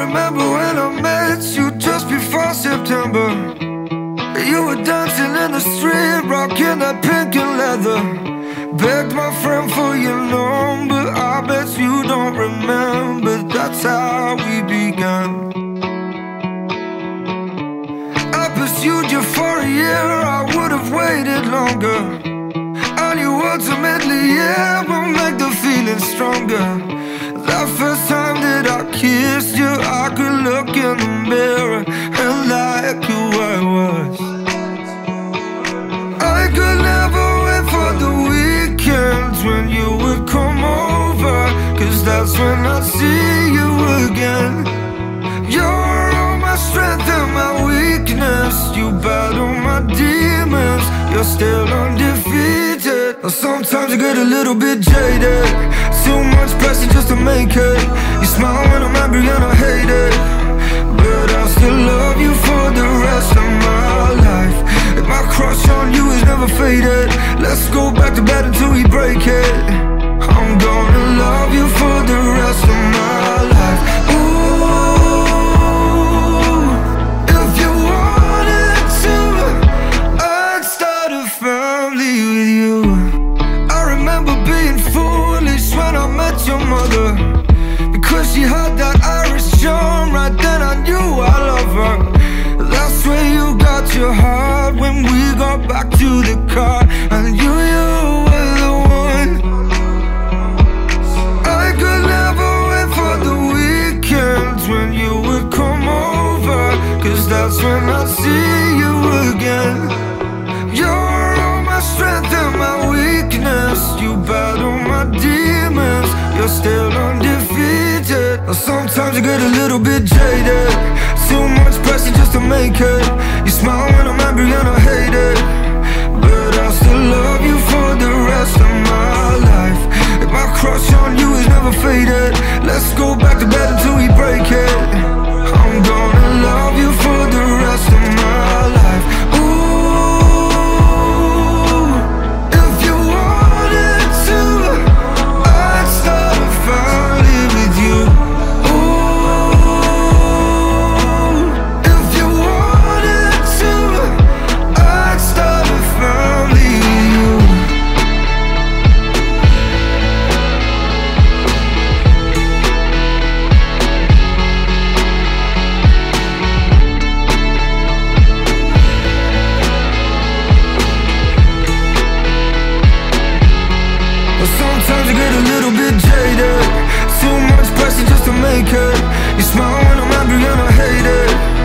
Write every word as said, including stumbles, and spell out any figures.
remember when I met you just before September. You were dancing in the street, rocking that pink and leather. Begged my friend for your number, I bet you don't remember. That's how we began. I pursued you for a year, I would have waited longer. I knew ultimately, yeah, will make the feeling stronger. That first time that I kissed you, I could look in the mirror and like who I was. I could never wait for the weekends when you would come over, cause that's when I'd see you again. You're all my strength and my weakness. You battle my demons, you're still undefeated. Sometimes I get a little bit jaded, too much pressure just to make it. You smile when I'm angry and I hate it, but I still love you for the rest of my life. If my crush on you is never faded, let's go back to bed until we break it. I'm gonna love you for the rest of my life. Ooh, if you wanted to, I'd start a family with you. I remember being foolish when I met your mother, because she had that Irish charm. Right then I knew I love her. That's where you got your heart when we got back to the car. And you, you were the one. I could never wait for the weekends when you would come over, cause that's when I'd see you again. You're all my strength and my weakness. You battle my demons, you're still undefeated. Sometimes I get a little bit jaded, too much pressure just to make it. You smile when I'm angry and I hate it, but I still love you for the rest of my life. If my crush on you is never faded, let's go back to bed until we break it. I'm gonna love you for the rest of my life. Ooh, if you wanted to, I'd start a family with you. Sometimes I get a little bit jaded, too much pressure just to make it. You smile when I'm angry and I hate it,